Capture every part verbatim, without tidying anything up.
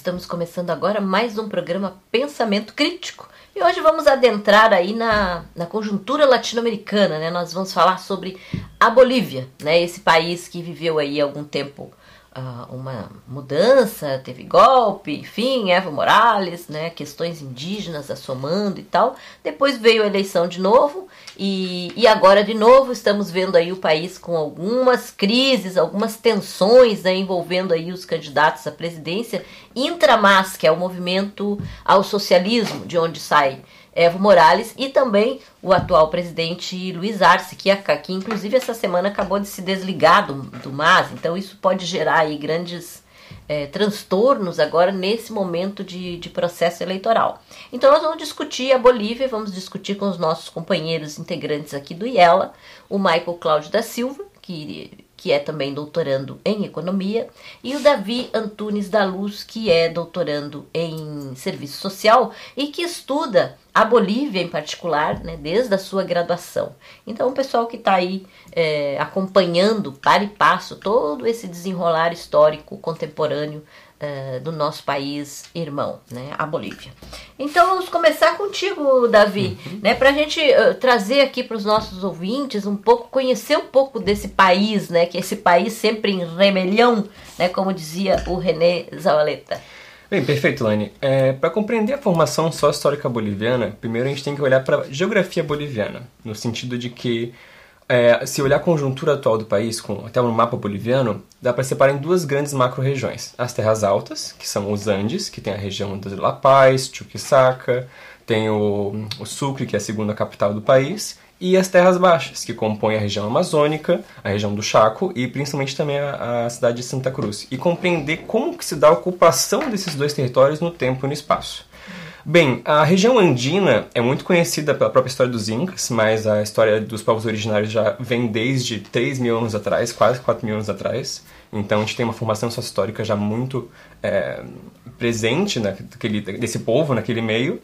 Estamos começando agora mais um programa Pensamento Crítico. E hoje vamos adentrar aí na, na conjuntura latino-americana, né? Nós vamos falar sobre a Bolívia, né? Esse país que viveu aí há algum tempo uh, uma mudança, teve golpe, enfim, Evo Morales, né? Questões indígenas assomando e tal. Depois veio a eleição de novo e, e agora de novo estamos vendo aí o país com algumas crises, algumas tensões, né? Envolvendo aí os candidatos à presidência Intramas, que é o movimento ao socialismo, de onde sai Evo Morales, e também o atual presidente Luiz Arce, que, que inclusive essa semana acabou de se desligar do, do M A S, então isso pode gerar aí grandes é, transtornos agora nesse momento de, de processo eleitoral. Então nós vamos discutir a Bolívia, vamos discutir com os nossos companheiros integrantes aqui do IELA, o Michael Cláudio da Silva, que... que é também doutorando em Economia, e o Davi Antunes da Luz, que é doutorando em Serviço Social e que estuda a Bolívia em particular, né, desde a sua graduação. Então, o pessoal que está aí é, acompanhando para e passo todo esse desenrolar histórico contemporâneo Uh, do nosso país irmão, né, a Bolívia. Então vamos começar contigo, Davi, uhum. né, para a gente uh, trazer aqui para os nossos ouvintes um pouco, conhecer um pouco desse país, né, que é esse país sempre em rebelião, né, como dizia o René Zavaleta. Bem, perfeito, Lani. É, para compreender a formação sócio-histórica boliviana, primeiro a gente tem que olhar para a geografia boliviana, no sentido de que É, se olhar a conjuntura atual do país, com, até no mapa boliviano, dá para separar em duas grandes macro-regiões. As terras altas, que são os Andes, que tem a região de La Paz, Chuquisaca, tem o, o Sucre, que é a segunda capital do país, e as terras baixas, que compõem a região amazônica, a região do Chaco e principalmente também a, a cidade de Santa Cruz. E compreender como que se dá a ocupação desses dois territórios no tempo e no espaço. Bem, a região andina é muito conhecida pela própria história dos Incas, mas a história dos povos originários já vem desde três mil anos atrás, quase quatro mil anos atrás. Então a gente tem uma formação sócio-histórica já muito é, presente naquele, desse povo, naquele meio.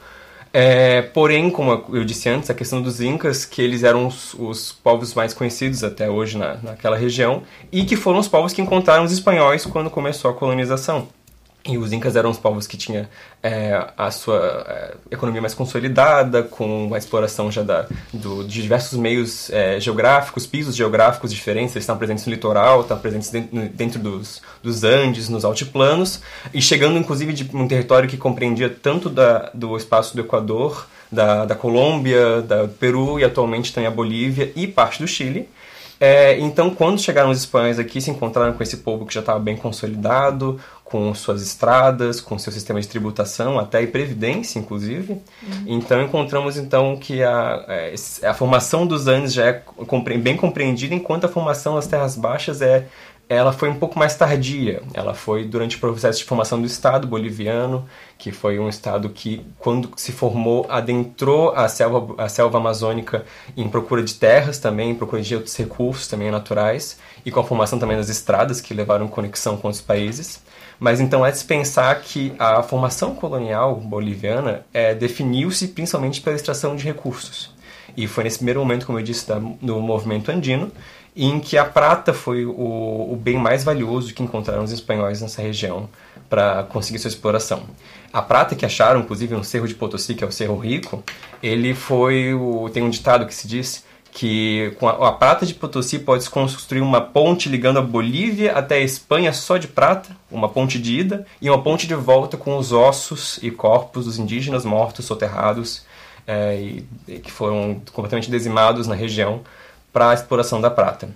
É, porém, como eu disse antes, a questão dos Incas, que eles eram os, os povos mais conhecidos até hoje na, naquela região, e que foram os povos que encontraram os espanhóis quando começou a colonização. E os Incas eram os povos que tinham é, a sua é, economia mais consolidada, com a exploração já da, do, de diversos meios é, geográficos, pisos geográficos diferentes. Eles estão presentes no litoral, estão presentes dentro, dentro dos, dos Andes, nos altiplanos, e chegando inclusive de um território que compreendia tanto da, do espaço do Equador, da, da Colômbia, da Peru e atualmente também a Bolívia e parte do Chile. É, então, quando chegaram os espanhóis aqui, se encontraram com esse povo que já estava bem consolidado, com suas estradas, com seu sistema de tributação, até e previdência, inclusive. Uhum. Então, encontramos então que a, a formação dos Andes já é bem compreendida, enquanto a formação das terras baixas é, ela foi um pouco mais tardia. Ela foi durante o processo de formação do Estado boliviano, que foi um Estado que, quando se formou, adentrou a selva, a selva amazônica em procura de terras também, em procura de outros recursos também naturais, e com a formação também das estradas, que levaram conexão com os países. Mas então é de se pensar que a formação colonial boliviana é, definiu-se principalmente pela extração de recursos. E foi nesse primeiro momento, como eu disse, da, do movimento andino, em que a prata foi o, o bem mais valioso que encontraram os espanhóis nessa região para conseguir sua exploração. A prata que acharam, inclusive, no Cerro de Potosí, que é o Cerro Rico, ele foi o, tem um ditado que se diz que com a, a prata de Potosí pode-se construir uma ponte ligando a Bolívia até a Espanha só de prata, uma ponte de ida, e uma ponte de volta com os ossos e corpos dos indígenas mortos, soterrados, é, e, e que foram completamente dizimados na região para a exploração da prata.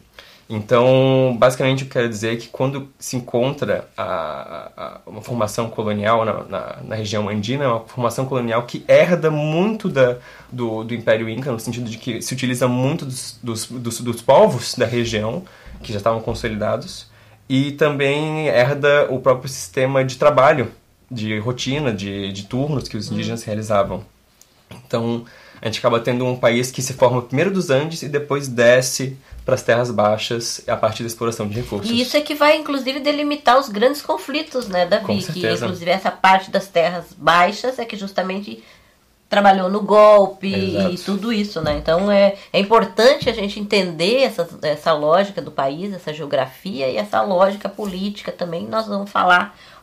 Então, basicamente, o que eu quero dizer é que quando se encontra a, a, uma formação colonial na, na, na região andina, é uma formação colonial que herda muito da, do, do Império Inca, no sentido de que se utiliza muito dos, dos, dos, dos povos da região, que já estavam consolidados, e também herda o próprio sistema de trabalho, de rotina, de, de turnos que os indígenas realizavam. Então, a gente acaba tendo um país que se forma primeiro dos Andes e depois desce para as terras baixas a partir da exploração de recursos. E isso é que vai, inclusive, delimitar os grandes conflitos, né, Davi? Com certeza. Que, inclusive, essa parte das terras baixas é que justamente trabalhou no golpe. Exato. E tudo isso, né? Então, é, é importante a gente entender essa, essa lógica do país, essa geografia e essa lógica política também. Nós vamos falar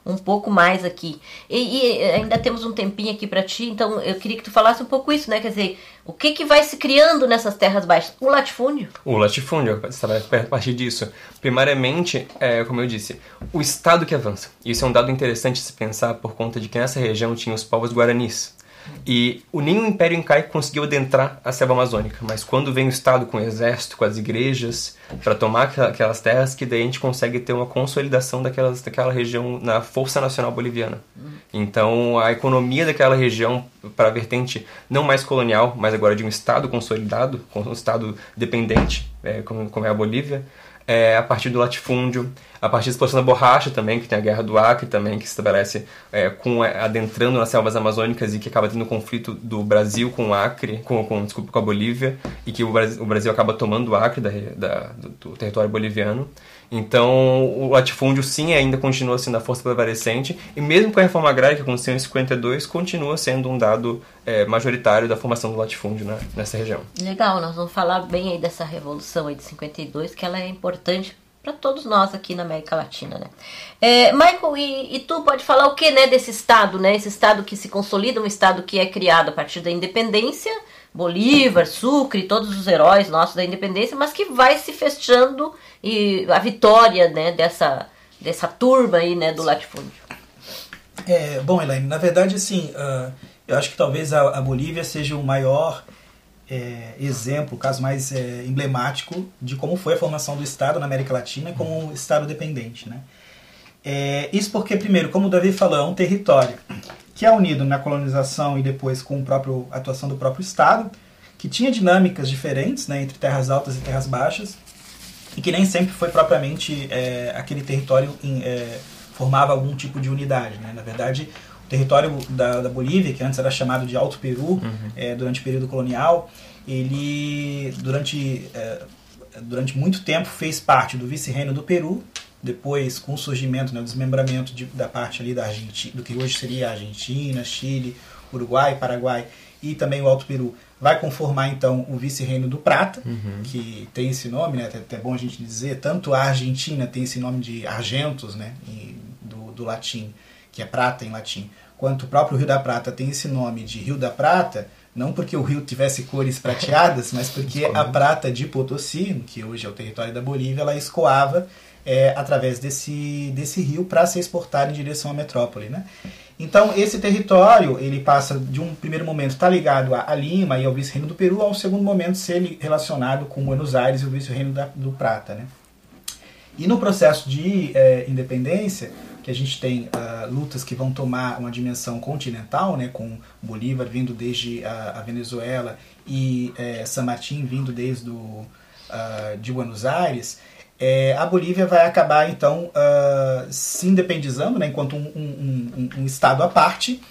um pouco mais aqui. E, e ainda temos um tempinho aqui para ti, então eu queria que tu falasse um pouco isso, né? Quer dizer, o que, que vai se criando nessas terras baixas? O latifúndio? O latifúndio, você vai a partir disso. Primariamente, é, como eu disse, o Estado que avança. Isso é um dado interessante se pensar por conta de que nessa região tinha os povos guaranis. E o nenhum Império Incaico conseguiu adentrar a selva amazônica, mas quando vem o Estado com o exército, com as igrejas, para tomar aquelas terras, que daí a gente consegue ter uma consolidação daquelas, daquela região na Força Nacional Boliviana. Então a economia daquela região, para a vertente não mais colonial, mas agora de um Estado consolidado, com um Estado dependente, é, como, como é a Bolívia, é, a partir do latifúndio, a partir da exploração da borracha também, que tem a Guerra do Acre também, que se estabelece é, com, adentrando nas selvas amazônicas e que acaba tendo um conflito do Brasil com o Acre, com, com, desculpa, com a Bolívia, e que o Brasil, o Brasil acaba tomando o Acre da, da, do, do território boliviano. Então, o latifúndio, sim, ainda continua sendo a força prevalecente, e mesmo com a reforma agrária que aconteceu em cinquenta e dois, continua sendo um dado é, majoritário da formação do latifúndio, né, nessa região. Legal, nós vamos falar bem aí dessa revolução aí de cinquenta e dois, que ela é importante para todos nós aqui na América Latina, né? É, Michael, e, e tu pode falar o que, né, desse Estado, né? Esse Estado que se consolida, um Estado que é criado a partir da independência, Bolívar, Sucre, todos os heróis nossos da independência, mas que vai se fechando e a vitória, né, dessa, dessa turma aí, né, do latifúndio. É, bom, Elaine, na verdade, assim, uh, eu acho que talvez a, a Bolívia seja o maior é, exemplo, o caso mais é, emblemático de como foi a formação do Estado na América Latina como um Estado dependente, né? É, isso porque, primeiro, como o Davi falou, é um território que é unido na colonização e depois com a própria atuação do próprio Estado, que tinha dinâmicas diferentes, né, entre terras altas e terras baixas, e que nem sempre foi propriamente é, aquele território em, é, formava algum tipo de unidade, né? Na verdade, o território da, da Bolívia, que antes era chamado de Alto Peru, uhum. é, durante o período colonial, ele durante, é, durante muito tempo fez parte do vice-reino do Peru. Depois, com o surgimento, né, o desmembramento de, da parte ali da Argentina, do que hoje seria a Argentina, Chile, Uruguai, Paraguai e também o Alto Peru, vai conformar então o vice-reino do Prata, uhum. que tem esse nome, né, até, até bom a gente dizer, tanto a Argentina tem esse nome de Argentos, né, do, do latim, que é prata em latim, quanto o próprio Rio da Prata tem esse nome de Rio da Prata, não porque o rio tivesse cores prateadas, mas porque a prata de Potosí, que hoje é o território da Bolívia, ela escoava É, através desse, desse rio para ser exportado em direção à metrópole, né? Então esse território ele passa de um primeiro momento estar tá ligado a, a Lima e ao vice-reino do Peru, ao segundo momento ser relacionado com Buenos Aires e o vice-reino da, do Prata, né? E no processo de é, independência, que a gente tem uh, lutas que vão tomar uma dimensão continental, né, com Bolívar vindo desde a, a Venezuela e é, San Martín vindo desde do, uh, de Buenos Aires. É, a Bolívia vai acabar, então, uh, se independizando, né, enquanto um, um, um, um estado à parte,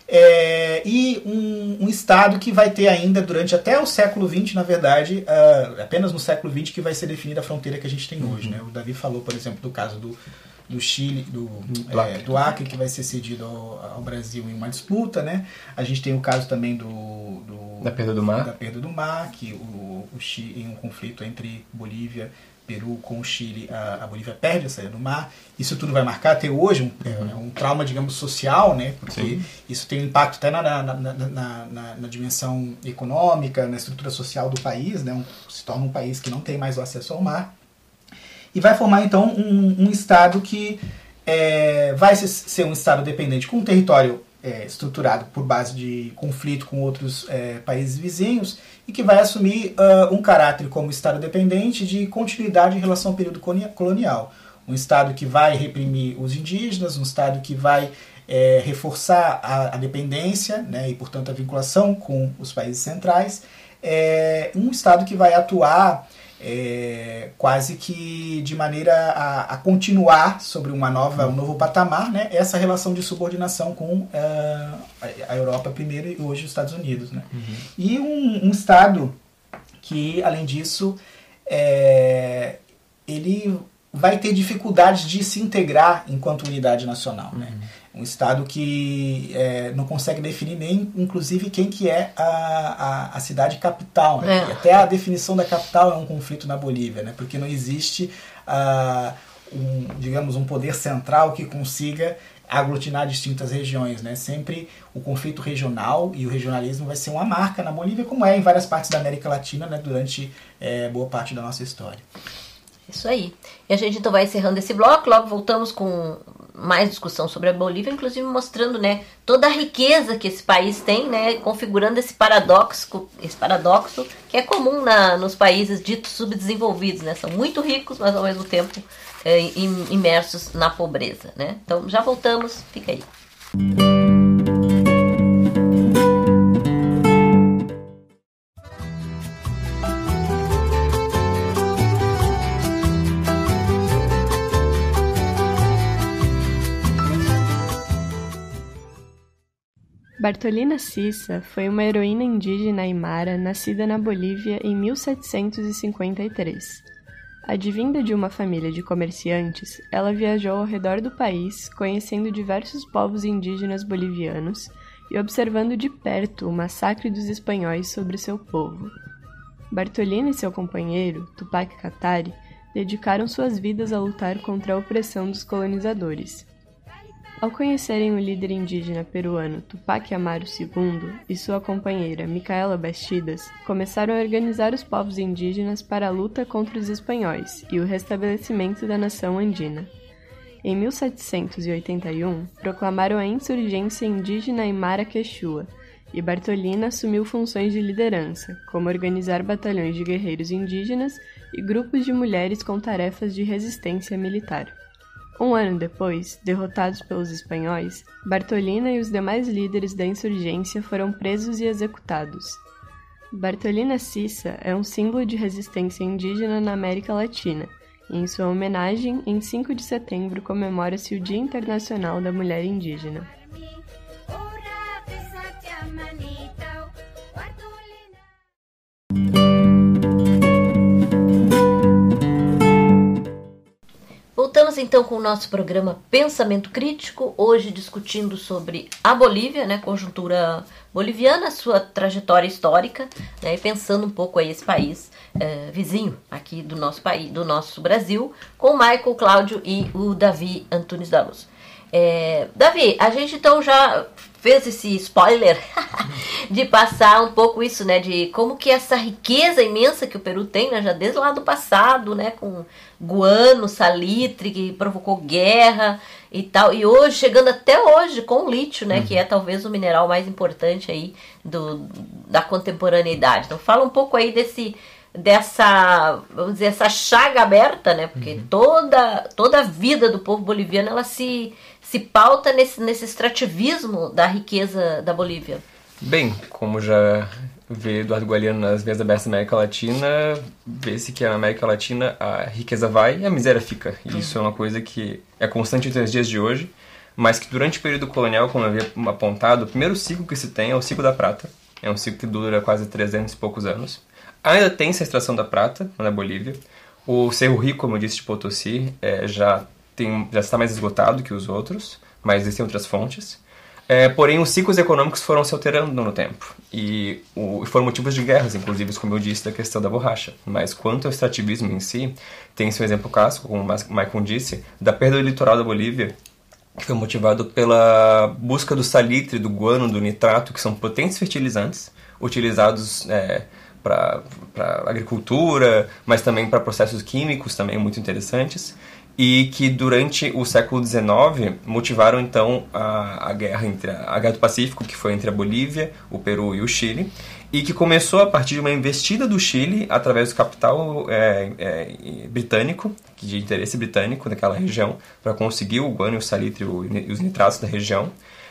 é, e um, um estado que vai ter ainda, durante até o século vinte, na verdade, uh, apenas no século vinte que vai ser definida a fronteira que a gente tem uhum. hoje. Né? O Davi falou, por exemplo, do caso do, do Chile, do, do, é, do Acre, que vai ser cedido ao, ao Brasil em uma disputa. Né? A gente tem o caso também do, do, da perda do mar, da perda do mar que o, o Chile, em um conflito entre Bolívia Peru com o Chile, a, a Bolívia perde a saída do mar. Isso tudo vai marcar até hoje um, uhum. é, um trauma, digamos, social, né? Porque Sim. isso tem um impacto até na, na, na, na, na, na dimensão econômica, na estrutura social do país, né? Um, se torna um país que não tem mais o acesso ao mar. E vai formar, então, um, um estado que é, vai ser um estado dependente, com um território é, estruturado por base de conflito com outros é, países vizinhos, e que vai assumir uh, um caráter como Estado dependente de continuidade em relação ao período colonial. Um Estado que vai reprimir os indígenas, um Estado que vai é, reforçar a, a dependência, né, e, portanto, a vinculação com os países centrais. É, um Estado que vai atuar é, quase que de maneira a, a continuar sobre uma nova, um novo patamar, né, essa relação de subordinação com uh, a Europa primeiro e hoje os Estados Unidos. Né? Uhum. E um, um Estado que, além disso, é, ele vai ter dificuldades de se integrar enquanto unidade nacional. Uhum. Né? Um Estado que é, não consegue definir nem, inclusive, quem que é a, a, a cidade capital. Né? É. Até a definição da capital é um conflito na Bolívia, né? Porque não existe, uh, um, digamos, um poder central que consiga aglutinar distintas regiões, né? Sempre o conflito regional e o regionalismo vai ser uma marca na Bolívia, como é em várias partes da América Latina, né? Durante é, boa parte da nossa história. Isso aí. E a gente então vai encerrando esse bloco, logo voltamos com mais discussão sobre a Bolívia, inclusive mostrando, né, toda a riqueza que esse país tem, né, configurando esse paradoxo, esse paradoxo que é comum na, nos países ditos subdesenvolvidos, né? São muito ricos, mas ao mesmo tempo é, imersos na pobreza, né? Então já voltamos, fica aí. Bartolina Sisa foi uma heroína indígena aimara nascida na Bolívia em mil setecentos e cinquenta e três. Advinda de uma família de comerciantes, ela viajou ao redor do país, conhecendo diversos povos indígenas bolivianos e observando de perto o massacre dos espanhóis sobre seu povo. Bartolina e seu companheiro, Tupac Katari, dedicaram suas vidas a lutar contra a opressão dos colonizadores. Ao conhecerem o líder indígena peruano Tupac Amaru segundo e sua companheira Micaela Bastidas, começaram a organizar os povos indígenas para a luta contra os espanhóis e o restabelecimento da nação andina. Em mil setecentos e oitenta e um, proclamaram a insurgência indígena Aimara Quechua, e Bartolina assumiu funções de liderança, como organizar batalhões de guerreiros indígenas e grupos de mulheres com tarefas de resistência militar. Um ano depois, derrotados pelos espanhóis, Bartolina e os demais líderes da insurgência foram presos e executados. Bartolina Sisa é um símbolo de resistência indígena na América Latina, e em sua homenagem, em cinco de setembro comemora-se o Dia Internacional da Mulher Indígena. Voltamos então com o nosso programa Pensamento Crítico, hoje discutindo sobre a Bolívia, né, conjuntura boliviana, sua trajetória histórica, né, e pensando um pouco aí esse país é, vizinho aqui do nosso país, do nosso Brasil, com o Michael, Cláudio e o Davi Antunes da Luz. É, Davi, a gente então já fez esse spoiler de passar um pouco isso, né, de como que essa riqueza imensa que o Peru tem, né, já desde lá do passado, né, com guano, salitre, que provocou guerra e tal, e hoje, chegando até hoje com o lítio, né, uhum. que é talvez o mineral mais importante aí do, da contemporaneidade. Então fala um pouco aí desse, dessa, vamos dizer, essa chaga aberta, né, porque uhum. toda, toda a vida do povo boliviano, ela se, se pauta nesse, nesse extrativismo da riqueza da Bolívia. Bem, como já vê Eduardo Galeano nas Vias Abertas da América Latina, vê-se que na América Latina a riqueza vai e a miséria fica. E isso é uma coisa que é constante entre os dias de hoje, mas que durante o período colonial, como eu havia apontado, o primeiro ciclo que se tem é o ciclo da prata. É um ciclo que dura quase trezentos e poucos anos. Ainda tem essa extração da prata na Bolívia. O Cerro Rico, como eu disse, de Potosí, é, já, tem, já está mais esgotado que os outros, mas existem outras fontes. É, porém, os ciclos econômicos foram se alterando no tempo e o, foram motivos de guerras, inclusive, como eu disse, da questão da borracha. Mas quanto ao extrativismo em si, tem seu exemplo clássico, como o Michael disse, da perda do litoral da Bolívia, que foi motivado pela busca do salitre, do guano, do nitrato, que são potentes fertilizantes, utilizados é, para agricultura, mas também para processos químicos também muito interessantes, e que durante o século dezenove motivaram então a, a guerra entre a, a guerra do Pacífico, que foi entre a Bolívia, o Peru e o Chile, e que começou a partir de uma investida do Chile através do capital é, é, britânico, de interesse britânico naquela região, para conseguir o guano, o salitre e os nitratos da região,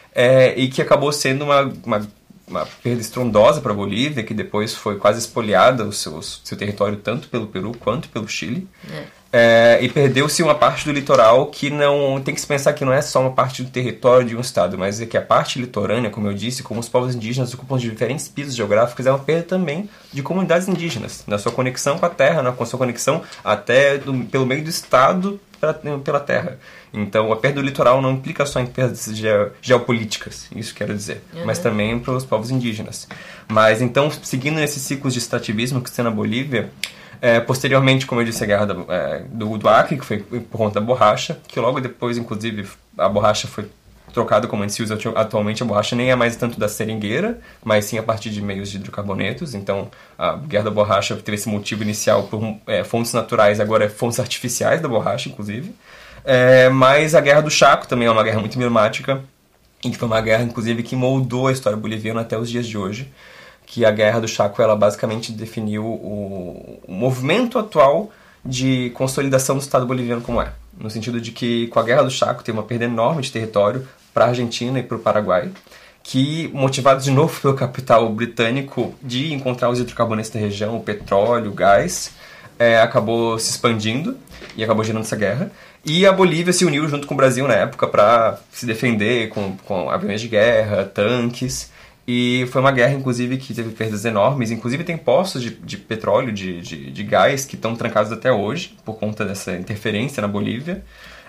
é, e que acabou sendo uma, uma, uma perda estrondosa para a Bolívia, que depois foi quase espoliada o seu, seu território tanto pelo Peru quanto pelo Chile. É. É, e perdeu-se uma parte do litoral que não... Tem que se pensar que não é só uma parte do território de um estado, mas é que a parte litorânea, como eu disse, como os povos indígenas ocupam diferentes pisos geográficos, é uma perda também de comunidades indígenas, na sua conexão com a terra, na sua conexão até do, pelo meio do estado pra, pela terra. Então, a perda do litoral não implica só em perdas ge, geopolíticas, isso quero dizer, uhum. mas também para os povos indígenas. Mas, então, seguindo nesses ciclos de extrativismo que tem na Bolívia, É, posteriormente, como eu disse, a guerra da, é, do, do Acre, que foi por conta da borracha, que logo depois, inclusive, a borracha foi trocado como a gente se usa atualmente, a borracha nem é mais tanto da seringueira, mas sim a partir de meios de hidrocarbonetos. Então, a Guerra da Borracha teve esse motivo inicial por é, fontes naturais, agora é fontes artificiais da borracha, inclusive. É, mas a Guerra do Chaco também é uma guerra muito emblemática, e que foi uma guerra, inclusive, que moldou a história boliviana até os dias de hoje. Que a Guerra do Chaco, ela basicamente definiu o, o movimento atual de consolidação do Estado boliviano como é. No sentido de que, com a Guerra do Chaco, teve uma perda enorme de território para a Argentina e para o Paraguai, que, motivados de novo pelo capital britânico de encontrar os hidrocarbonetos da região, o petróleo, o gás, é, acabou se expandindo e acabou gerando essa guerra. E a Bolívia se uniu junto com o Brasil na época para se defender com, com aviões de guerra, tanques. E foi uma guerra, inclusive, que teve perdas enormes. Inclusive tem poços de, de petróleo, de, de, de gás, que estão trancados até hoje, por conta dessa interferência na Bolívia.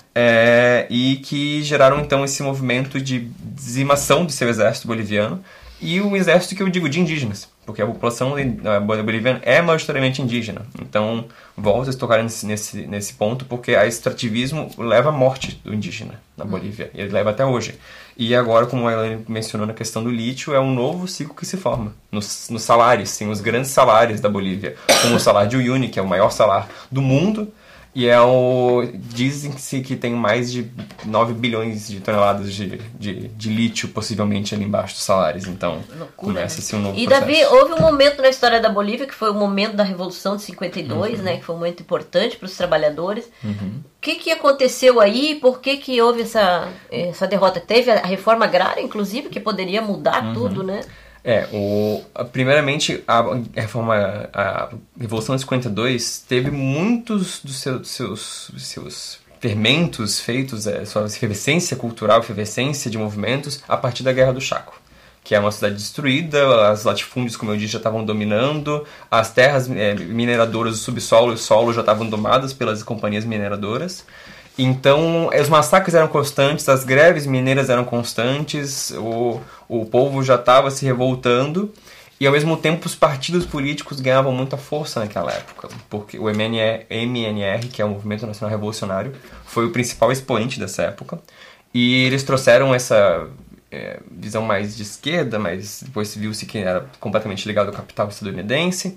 É, e que geraram, então, esse movimento de dizimação do seu exército boliviano. E um exército que eu digo de indígenas, porque a população boliviana é majoritariamente indígena. Então, volto a tocar nesse, nesse, nesse ponto, porque o extrativismo leva à morte do indígena na Bolívia. E ele leva até hoje. E agora, como ela mencionou na questão do lítio, é um novo ciclo que se forma nos, nos salários, sim, os grandes salários da Bolívia, como o salário de Uyuni, que é o maior salário do mundo, e é o, dizem-se que tem mais de nove bilhões de toneladas de, de, de lítio, possivelmente, ali embaixo dos salários. Então, loucura, começa-se um novo e, processo. E, Davi, houve um momento na história da Bolívia, que foi o momento da Revolução de cinquenta e dois, uhum. né, que foi um momento importante para os trabalhadores. Uhum. O que, que aconteceu aí? Por que, que houve essa, essa derrota? Teve a reforma agrária, inclusive, que poderia mudar uhum. tudo, né? É, o, primeiramente, a, reforma, a Revolução de cinquenta e dois teve muitos dos seus, seus, seus fermentos feitos, é, sua efervescência cultural, efervescência de movimentos, a partir da Guerra do Chaco, que é uma cidade destruída, os latifúndios, como eu disse, já estavam dominando, as terras é, mineradoras, o subsolo e o solo já estavam domadas pelas companhias mineradoras. Então, os massacres eram constantes, as greves mineiras eram constantes, o, o povo já estava se revoltando e, ao mesmo tempo, os partidos políticos ganhavam muita força naquela época, porque o M N R, que é o Movimento Nacional Revolucionário, foi o principal expoente dessa época, e eles trouxeram essa é, visão mais de esquerda, mas depois viu-se que era completamente ligado ao capital estadunidense.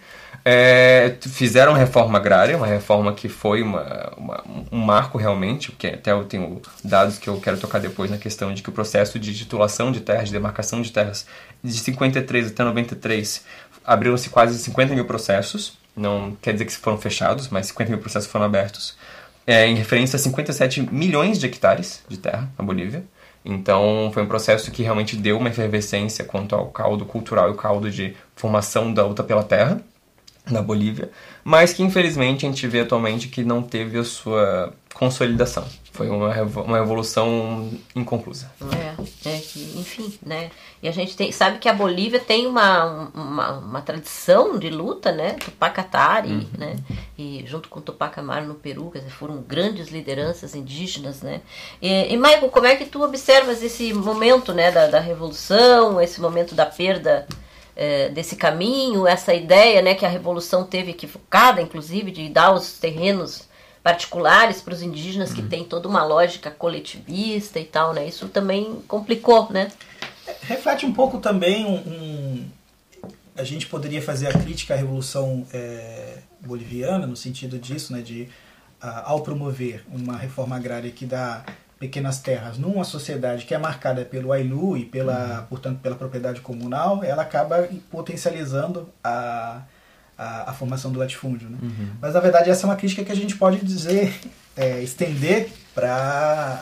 É, fizeram reforma agrária, uma reforma que foi uma, uma, um marco realmente, porque até eu tenho dados que eu quero tocar depois na questão de que o processo de titulação de terras, de demarcação de terras, de cinquenta e três até noventa e três, abriram-se quase cinquenta mil processos, não quer dizer que foram fechados, mas cinquenta mil processos foram abertos, é, em referência a cinquenta e sete milhões de hectares de terra na Bolívia. Então, foi um processo que realmente deu uma efervescência quanto ao caldo cultural e o caldo de formação da luta pela terra na Bolívia, mas que infelizmente a gente vê atualmente que não teve a sua consolidação. Foi uma, uma evolução inconclusa. É, é que, enfim, né? E a gente tem, sabe que a Bolívia tem uma, uma, uma tradição de luta, né? Tupac Atari, uhum. né? E junto com Tupac Amaru no Peru, quer dizer, foram grandes lideranças indígenas, né? E, e Michael, como é que tu observas esse momento, né, da, da revolução, esse momento da perda é, desse caminho, essa ideia, né, que a revolução teve equivocada, inclusive, de dar os terrenos particulares para os indígenas, que uhum. tem toda uma lógica coletivista e tal, né? Isso também complicou, né? Reflete um pouco também um, um a gente poderia fazer a crítica à Revolução é, Boliviana, no sentido disso, né, de a, ao promover uma reforma agrária que dá pequenas terras numa sociedade que é marcada pelo Ainu e pela, uhum. portanto, pela propriedade comunal, ela acaba potencializando a A, a formação do latifúndio, né? Uhum. Mas na verdade essa é uma crítica que a gente pode dizer, é, estender para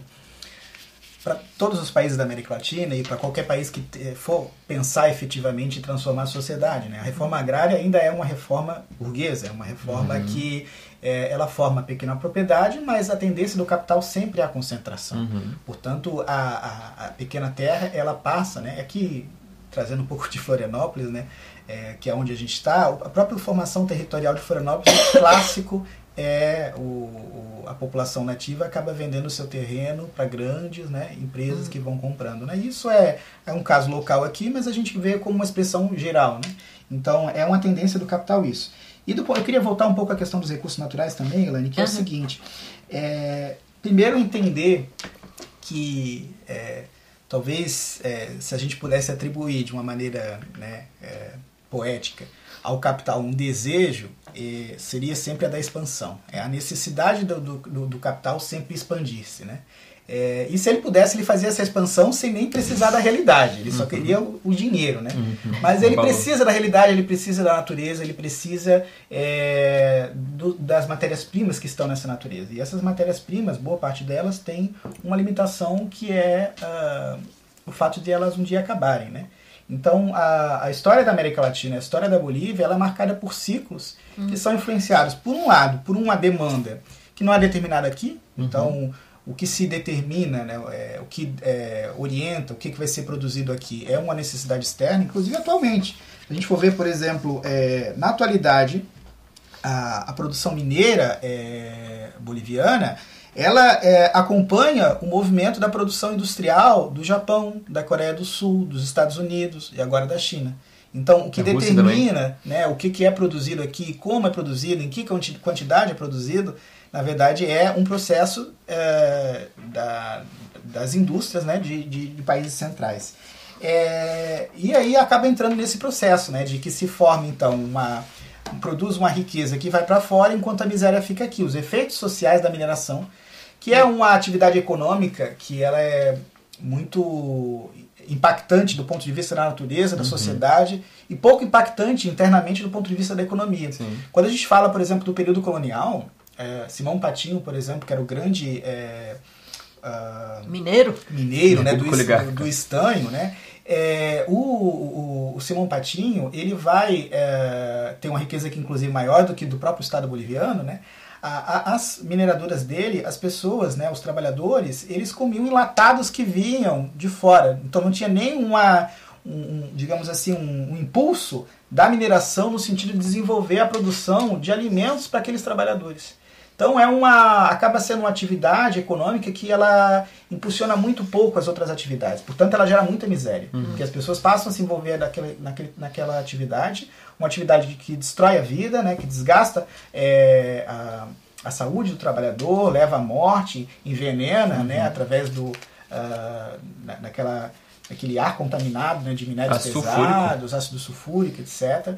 para todos os países da América Latina e para qualquer país que te, for pensar efetivamente em transformar a sociedade, né? A reforma agrária ainda é uma reforma burguesa, é uma reforma uhum. que é, ela forma a pequena propriedade, mas a tendência do capital sempre é a concentração. Uhum. Portanto, a, a, a pequena terra ela passa, né? Aqui trazendo um pouco de Florianópolis, né? É, que é onde a gente está, a própria formação territorial de Florianópolis, o clássico é o, o, a população nativa acaba vendendo o seu terreno para grandes, né, empresas uhum. que vão comprando. Né? Isso é, é um caso local aqui, mas a gente vê como uma expressão geral. Né? Então, é uma tendência do capital isso. E do, eu queria voltar um pouco à questão dos recursos naturais também, Elaine, que é uhum. o seguinte, é, primeiro entender que é, talvez é, se a gente pudesse atribuir de uma maneira, né, é, poética ao capital um desejo, é, seria sempre a da expansão. É a necessidade do, do, do capital sempre expandir-se, né? É, e se ele pudesse, ele fazia essa expansão sem nem precisar da realidade. Ele só uhum. queria o, o dinheiro, né? Uhum. Mas ele precisa da realidade, ele precisa da natureza, ele precisa é, do, das matérias-primas que estão nessa natureza. E essas matérias-primas, boa parte delas, tem uma limitação que é uh, o fato de elas um dia acabarem, né? Então, a, a história da América Latina, a história da Bolívia, ela é marcada por ciclos uhum. que são influenciados, por um lado, por uma demanda que não é determinada aqui. Uhum. Então, o que se determina, né, é, o que é, orienta, o que, que vai ser produzido aqui é uma necessidade externa, inclusive atualmente. Se a gente for ver, por exemplo, é, na atualidade, a, a produção mineira é, boliviana, ela é, acompanha o movimento da produção industrial do Japão, da Coreia do Sul, dos Estados Unidos e agora da China. Então, o que determina, né, o que, que é produzido aqui, como é produzido, em que quantidade é produzido, na verdade é um processo é, da, das indústrias, né, de, de, de países centrais. É, e aí acaba entrando nesse processo, né, de que se forma, então, uma, produz uma riqueza que vai para fora enquanto a miséria fica aqui. Os efeitos sociais da mineração, que é uma atividade econômica que ela é muito impactante do ponto de vista da natureza, da uhum. sociedade, e pouco impactante internamente do ponto de vista da economia. Sim. Quando a gente fala, por exemplo, do período colonial, é, Simão Patinho, por exemplo, que era o grande é, uh, mineiro, mineiro né, do, do, do estanho, né? É, o, o, o Simão Patinho, ele vai é, ter uma riqueza que inclusive maior do que do próprio Estado boliviano, né? A, a, as mineradoras dele, as pessoas, né, os trabalhadores, eles comiam enlatados que vinham de fora. Então não tinha nem uma, um, digamos assim, um, um impulso da mineração no sentido de desenvolver a produção de alimentos para aqueles trabalhadores. Então é uma, acaba sendo uma atividade econômica que ela impulsiona muito pouco as outras atividades. Portanto, ela gera muita miséria. Uhum. Porque as pessoas passam a se envolver naquele, naquele, naquela atividade, uma atividade que destrói a vida, né, que desgasta é, a, a saúde do trabalhador, leva à morte, envenena, uhum. né, através do uh, naquela, naquele ar contaminado, né, de minérios ácido pesados, ácido sulfúrico, etcétera.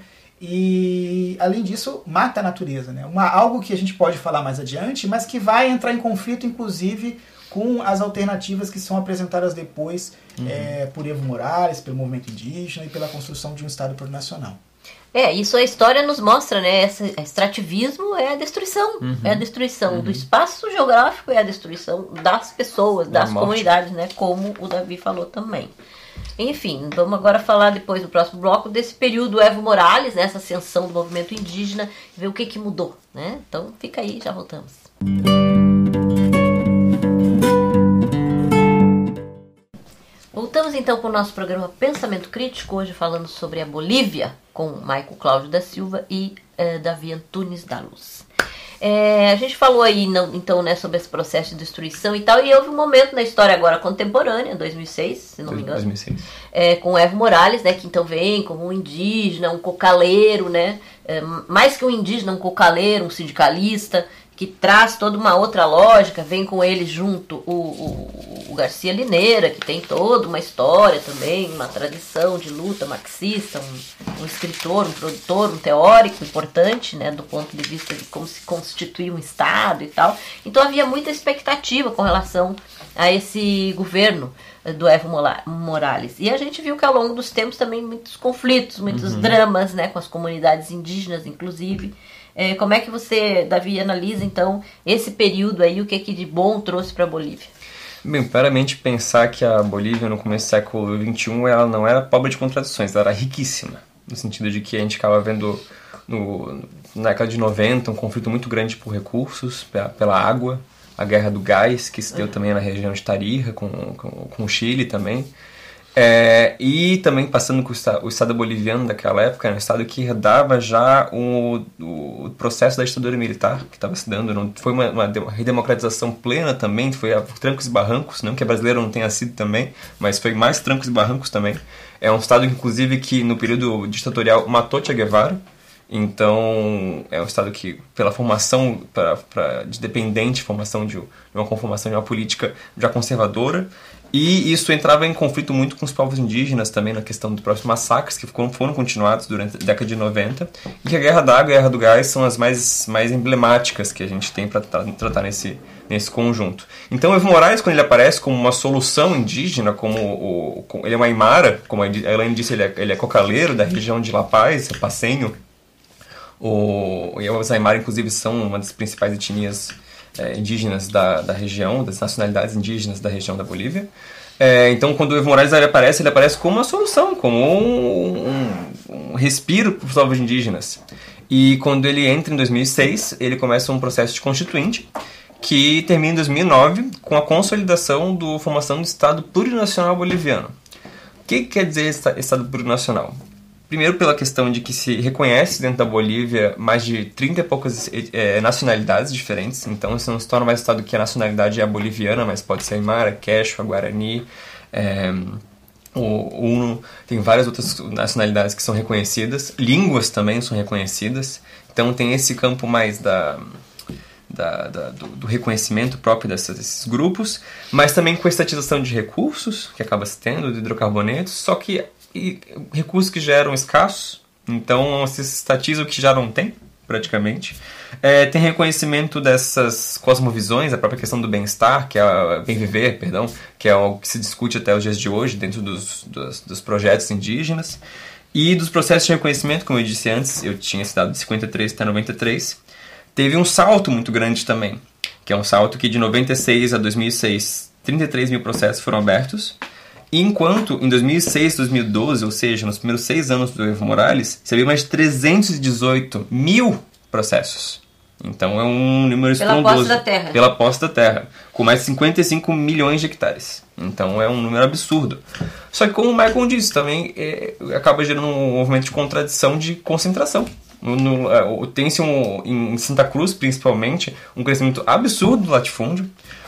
E, além disso, mata a natureza, né? Uma, algo que a gente pode falar mais adiante, mas que vai entrar em conflito, inclusive, com as alternativas que são apresentadas depois uhum. é, por Evo Morales, pelo movimento indígena e pela construção de um Estado plurinacional. É, isso a história nos mostra, né? Esse extrativismo é a destruição. Uhum. É a destruição uhum. do espaço geográfico, é a destruição das pessoas, das comunidades, né? Como o Davi falou também. Enfim, vamos agora falar depois do próximo bloco desse período Evo Morales, né, essa ascensão do movimento indígena, e ver o que, que mudou, né? Então fica aí, já voltamos. Voltamos então com o nosso programa Pensamento Crítico, hoje falando sobre a Bolívia, com Maico Cláudio da Silva e eh, Davi Antunes da Luz. É, a gente falou aí, não, então, né, sobre esse processo de destruição e tal, e houve um momento na história agora contemporânea, dois mil e seis, se não me engano, dois mil e seis. É, com o Evo Morales, né, que então vem como um indígena, um cocaleiro, né, é, mais que um indígena, um cocaleiro, um sindicalista, que traz toda uma outra lógica, vem com ele junto o, o, o Garcia Lineira, que tem toda uma história também, uma tradição de luta marxista, um, um escritor, um produtor, um teórico importante, né, do ponto de vista de como se constituir um Estado e tal. Então havia muita expectativa com relação a esse governo do Evo Morales. E a gente viu que ao longo dos tempos também muitos conflitos, muitos uhum. dramas, né, com as comunidades indígenas, inclusive. É, como é que você, Davi, analisa, então, esse período aí, o que, que de bom trouxe para a Bolívia? Bem, primeiramente, pensar que a Bolívia, no começo do século vinte e um, ela não era pobre de contradições, ela era riquíssima, no sentido de que a gente acaba vendo, no, na década de noventa, um conflito muito grande por recursos, pela, pela água, a guerra do gás, que se deu uhum. também na região de Tarija, com, com, com o Chile também. É, e também passando com o estado, o estado boliviano daquela época, era um estado que herdava já o, o processo da ditadura militar que estava se dando. Não, foi uma, uma redemocratização plena também, foi a trancos e barrancos, não que a brasileira não tenha sido também, mas foi mais trancos e barrancos também. É um estado, inclusive, que no período ditatorial matou Che Guevara, Então, é um estado que, pela formação pra, pra, de dependente, formação de uma conformação de uma política já conservadora, e isso entrava em conflito muito com os povos indígenas também na questão dos próprios massacres que foram continuados durante a década de noventa, e que a Guerra d'Água e a Guerra do Gás são as mais, mais emblemáticas que a gente tem para tratar nesse, nesse conjunto. Então, Evo Morales, quando ele aparece como uma solução indígena, como o, como, ele é uma aimara, como a Elaine disse, ele é, ele é cocaleiro da região de La Paz, é passenho. O, e os aimara, inclusive, são uma das principais etnias é, indígenas da, da região, das nacionalidades indígenas da região da Bolívia. É, então, quando o Evo Morales ele aparece, ele aparece como uma solução, como um, um, um respiro para os povos indígenas. E quando ele entra em dois mil e seis, ele começa um processo de constituinte, que termina em dois mil e nove com a consolidação da formação do Estado Plurinacional Boliviano. O que quer dizer Estado Plurinacional? Primeiro, pela questão de que se reconhece dentro da Bolívia mais de trinta e poucas é, nacionalidades diferentes. Então, isso não se torna mais um estado que a nacionalidade é a boliviana, mas pode ser aimara, quechua, guarani, é, o uno. Tem várias outras nacionalidades que são reconhecidas. Línguas também são reconhecidas. Então, tem esse campo mais da... Da, da, do, do reconhecimento próprio dessas, desses grupos, mas também com a estatização de recursos, que acaba se tendo, de hidrocarbonetos, só que e, recursos que já eram escassos, então se estatiza o que já não tem, praticamente. É, tem reconhecimento dessas cosmovisões, a própria questão do bem-estar, que é bem viver, perdão, que é algo que se discute até os dias de hoje dentro dos, dos, dos projetos indígenas, e dos processos de reconhecimento, como eu disse antes, eu tinha citado de cinquenta e três até noventa e três. Teve um salto muito grande também, que é um salto que de noventa e seis a dois mil e seis, trinta e três mil processos foram abertos, enquanto em dois mil e seis, dois mil e doze, ou seja, nos primeiros seis anos do Evo Morales, você viu mais de trezentos e dezoito mil processos. Então é um número estrondoso. Pela posse da terra. Pela posse da terra, com mais de cinquenta e cinco milhões de hectares. Então é um número absurdo. Só que, como o Michael disse, também é, acaba gerando um movimento de contradição de concentração. No, no, tem-se um, em Santa Cruz, principalmente, um crescimento absurdo do latifúndio.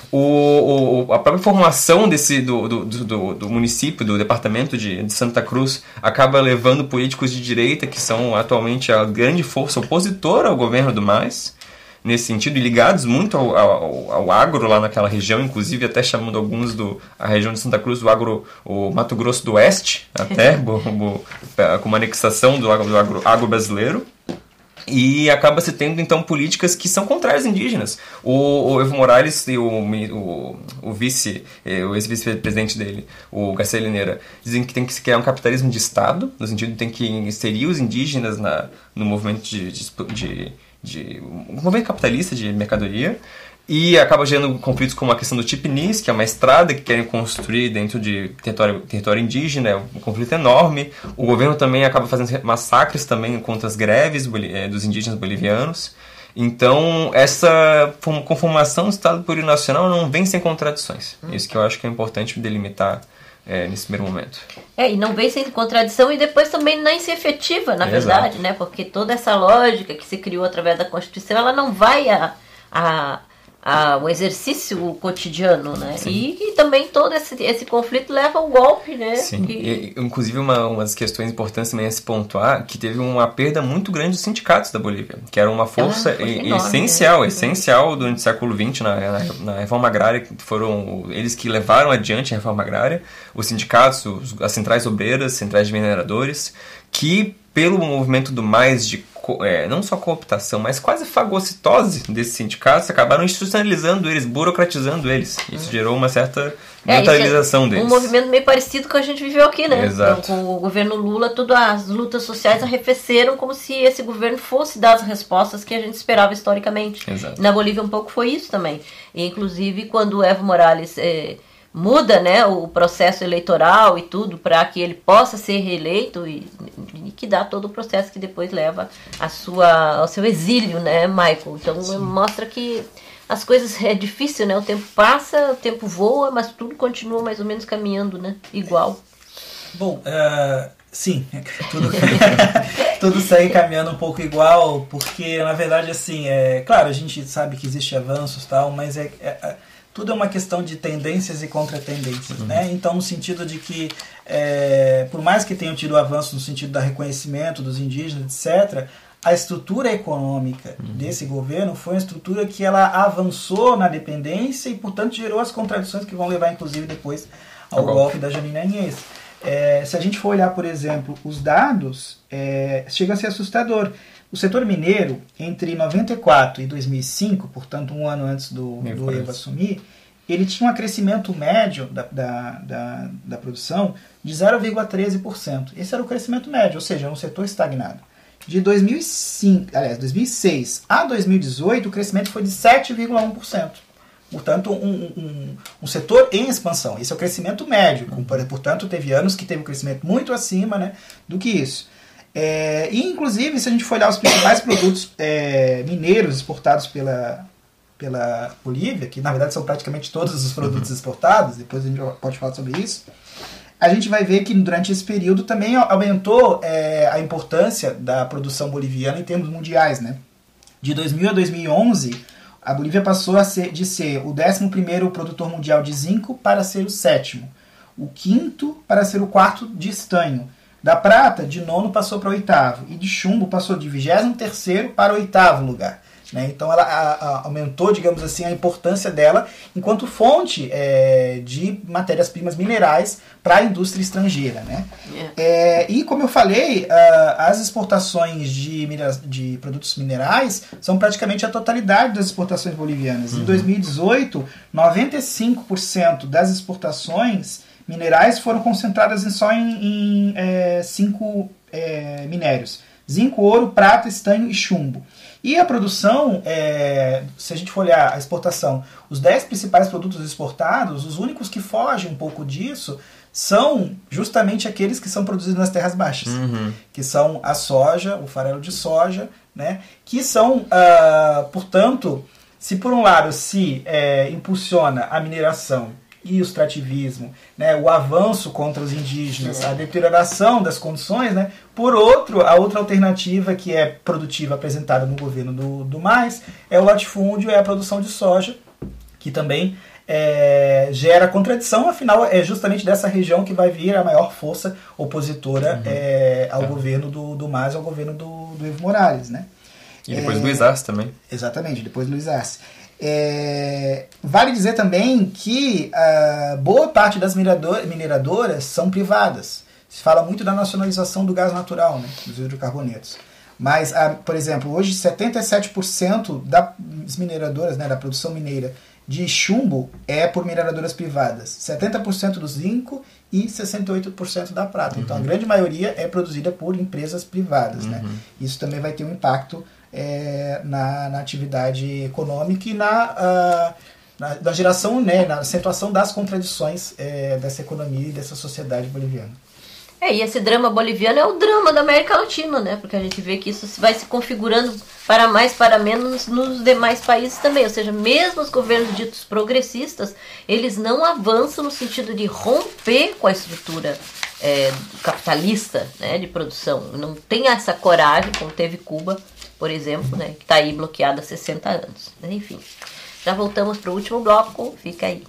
O, o, a própria formação desse, do, do, do, do município, do departamento de, de Santa Cruz, acaba levando políticos de direita, que são atualmente a grande força opositora ao governo do M A S, nesse sentido, e ligados muito ao, ao, ao agro lá naquela região, inclusive até chamando alguns do a região de Santa Cruz do agro, o Mato Grosso do Oeste, até, bo, bo, com uma anexação do agro, do agro, agro brasileiro. E acaba se tendo, então, políticas que são contrárias indígenas. O, o Evo Morales e o, o, o vice, o ex-vice-presidente dele, o Garcia Linera, dizem que tem que se criar um capitalismo de Estado, no sentido de tem que inserir os indígenas na, no movimento de, de, de, de um movimento capitalista de mercadoria. E acaba gerando conflitos como a questão do Tipnis, que é uma estrada que querem construir dentro de território, território indígena, é um conflito enorme. O governo também acaba fazendo massacres também contra as greves dos indígenas bolivianos. Então, essa conformação do Estado plurinacional não vem sem contradições. Hum. Isso que eu acho que é importante delimitar é, nesse primeiro momento. É, e não vem sem contradição e depois também nem ser efetiva, na é verdade, exato. Né? Porque toda essa lógica que se criou através da Constituição, ela não vai a... a Ah, o exercício cotidiano, né? E, e também todo esse, esse conflito leva ao golpe, né? Sim, que... e, inclusive uma, uma das questões importantes também é se pontuar que teve uma perda muito grande dos sindicatos da Bolívia, que era uma força, é uma força enorme, essencial, né? essencial durante o século vinte na, na, na reforma agrária, que foram eles que levaram adiante a reforma agrária, os sindicatos, os, as centrais obreiras, centrais de mineradores, que pelo movimento do mais de É, não só cooptação, mas quase fagocitose desses sindicatos, acabaram institucionalizando eles, burocratizando eles. Isso gerou uma certa mentalização é, deles. Um movimento meio parecido com o que a gente viveu aqui, né? Exato. Então, com o governo Lula, todas as lutas sociais arrefeceram como se esse governo fosse dar as respostas que a gente esperava historicamente. Exato. Na Bolívia um pouco foi isso também. E, inclusive, quando o Evo Morales... É, muda, né, o processo eleitoral e tudo para que ele possa ser reeleito e, e que dá todo o processo que depois leva a sua, ao seu exílio, né, Michael? Então Sim. mostra que as coisas é difícil, né? O tempo passa, o tempo voa, mas tudo continua mais ou menos caminhando, né? Igual. Bom, uh, sim, tudo, tudo segue caminhando um pouco igual, porque na verdade, assim, é claro, a gente sabe que existe avanços e tal, mas é, é tudo é uma questão de tendências e contra-tendências, uhum. né? Então, no sentido de que, é, por mais que tenham tido avanços no sentido do reconhecimento dos indígenas, etcétera, a estrutura econômica uhum. desse governo foi uma estrutura que ela avançou na dependência e, portanto, gerou as contradições que vão levar, inclusive, depois ao golpe, golpe da Jeanine Áñez. É, se a gente for olhar, por exemplo, os dados, é, chega a ser assustador. O setor mineiro, entre noventa e quatro e dois mil e cinco, portanto, um ano antes do, do Evo assumir, ele tinha um crescimento médio da, da, da, da produção de zero vírgula treze por cento. Esse era o crescimento médio, ou seja, um setor estagnado. De dois mil e cinco, aliás, dois mil e seis a dois mil e dezoito, o crescimento foi de sete vírgula um por cento. Portanto, um, um, um setor em expansão. Esse é o crescimento médio. Portanto, teve anos que teve um crescimento muito acima, né, do que isso. É, e, inclusive, se a gente for olhar os principais produtos é, mineiros exportados pela, pela Bolívia, que na verdade são praticamente todos os produtos exportados, depois a gente pode falar sobre isso, a gente vai ver que durante esse período também aumentou é, a importância da produção boliviana em termos mundiais, né? De dois mil a dois mil e onze, a Bolívia passou a ser, de ser o décimo primeiro produtor mundial de zinco para ser o sétimo, o quinto para ser o quarto de estanho. Da prata, de nono passou para o oitavo, e de chumbo passou de vigésimo terceiro para o oitavo lugar. Né? Então ela a, a, aumentou, digamos assim, a importância dela enquanto fonte é, de matérias-primas minerais para a indústria estrangeira. Né? Yeah. É, e como eu falei, a, as exportações de, de produtos minerais são praticamente a totalidade das exportações bolivianas. Uhum. Em dois mil e dezoito, noventa e cinco por cento das exportações minerais foram concentradas só em, em é, cinco é, minérios: zinco, ouro, prata, estanho e chumbo. E a produção, é, se a gente for olhar a exportação, os dez principais produtos exportados, os únicos que fogem um pouco disso são justamente aqueles que são produzidos nas terras baixas, uhum. que são a soja, o farelo de soja, né, que são, uh, portanto, se por um lado se é, impulsiona a mineração e o extrativismo, né, o avanço contra os indígenas, a deterioração das condições, né, por outro, a outra alternativa que é produtiva apresentada no governo do, do M A S é o latifúndio, é a produção de soja, que também é, gera contradição, afinal é justamente dessa região que vai vir a maior força opositora uhum. é, ao é. governo do, do M A S, ao governo do, do Evo Morales. Né? E depois é, do Luiz Arce também. Exatamente, depois do Luiz Arce. É, vale dizer também que uh, boa parte das minerador, mineradoras são privadas. Se fala muito da nacionalização do gás natural, né, dos hidrocarbonetos. Mas, uh, por exemplo, hoje setenta e sete por cento das mineradoras, né, da produção mineira de chumbo é por mineradoras privadas. setenta por cento do zinco e sessenta e oito por cento da prata. Uhum. Então, a grande maioria é produzida por empresas privadas. Uhum. Né? Isso também vai ter um impacto É, na, na atividade econômica e na, uh, na, na geração, né, na acentuação das contradições é, dessa economia e dessa sociedade boliviana. É, e esse drama boliviano é o drama da América Latina, né? Porque a gente vê que isso vai se configurando para mais, para menos nos demais países também. Ou seja, mesmo os governos ditos progressistas, eles não avançam no sentido de romper com a estrutura é, capitalista, né, de produção. Não tem essa coragem, como teve Cuba, por exemplo, né, que está aí bloqueada há sessenta anos. Mas, enfim, já voltamos para o último bloco, fica aí.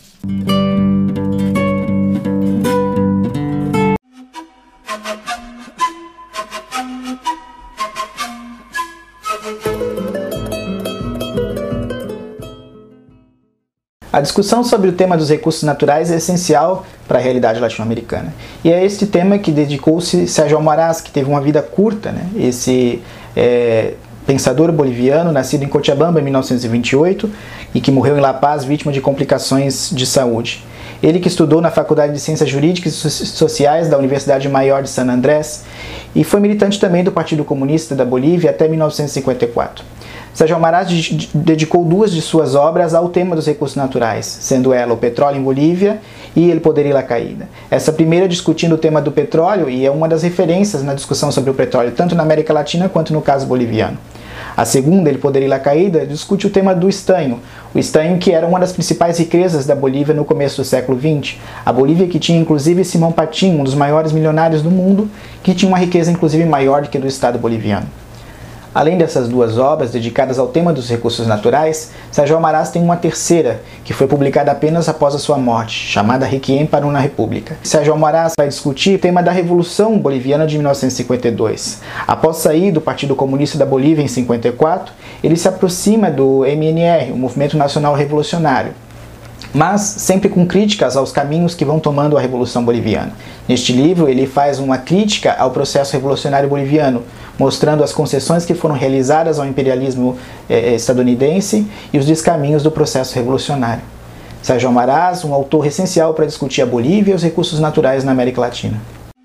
A discussão sobre o tema dos recursos naturais é essencial para a realidade latino-americana. E é este tema que dedicou-se Sérgio Almaraz, que teve uma vida curta, né? Esse é, pensador boliviano, nascido em Cochabamba em mil novecentos e vinte e oito e que morreu em La Paz vítima de complicações de saúde. Ele que estudou na Faculdade de Ciências Jurídicas e Sociais da Universidade Maior de San Andrés e foi militante também do Partido Comunista da Bolívia até mil novecentos e cinquenta e quatro. Sérgio Almaraz dedicou duas de suas obras ao tema dos recursos naturais, sendo ela O Petróleo em Bolívia e El Poder y la Caída. Essa primeira discutindo o tema do petróleo e é uma das referências na discussão sobre o petróleo, tanto na América Latina quanto no caso boliviano. A segunda, El Poder y la Caída, discute o tema do estanho, o estanho que era uma das principais riquezas da Bolívia no começo do século vinte. A Bolívia que tinha inclusive Simão Patín, um dos maiores milionários do mundo, que tinha uma riqueza inclusive maior do que a do Estado boliviano. Além dessas duas obras dedicadas ao tema dos recursos naturais, Sérgio Almaraz tem uma terceira, que foi publicada apenas após a sua morte, chamada Requiem para uma República. Sérgio Almaraz vai discutir o tema da Revolução Boliviana de mil novecentos e cinquenta e dois. Após sair do Partido Comunista da Bolívia em cinquenta e quatro, ele se aproxima do M N R, o Movimento Nacional Revolucionário, mas sempre com críticas aos caminhos que vão tomando a Revolução Boliviana. Neste livro, ele faz uma crítica ao processo revolucionário boliviano, mostrando as concessões que foram realizadas ao imperialismo eh, estadunidense e os descaminhos do processo revolucionário. Sérgio Almaraz, um autor essencial para discutir a Bolívia e os recursos naturais na América Latina.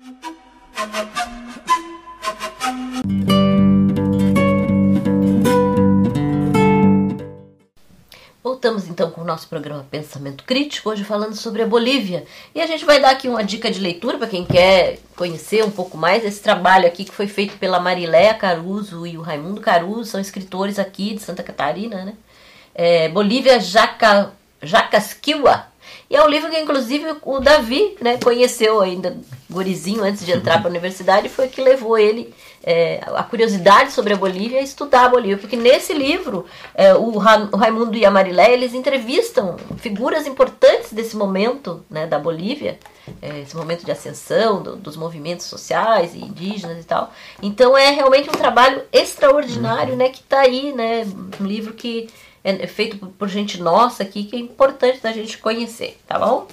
Voltamos então com o nosso programa Pensamento Crítico, hoje falando sobre a Bolívia. E a gente vai dar aqui uma dica de leitura para quem quer conhecer um pouco mais esse trabalho aqui que foi feito pela Mariléia Caruso e o Raimundo Caruso, são escritores aqui de Santa Catarina, né? É, Bolívia Jaca, Jacasquiwa. E é um livro que, inclusive, o Davi, né, conheceu ainda, gurizinho, antes de entrar para a universidade, foi que levou ele, é, a curiosidade sobre a Bolívia, a estudar a Bolívia. Porque nesse livro, é, o, Ra, o Raimundo e a Mariléia, eles entrevistam figuras importantes desse momento, né, da Bolívia, é, esse momento de ascensão do, dos movimentos sociais e indígenas e tal. Então é realmente um trabalho extraordinário, né, que está aí, né, um livro que é feito por gente nossa aqui, que é importante da gente conhecer, tá bom?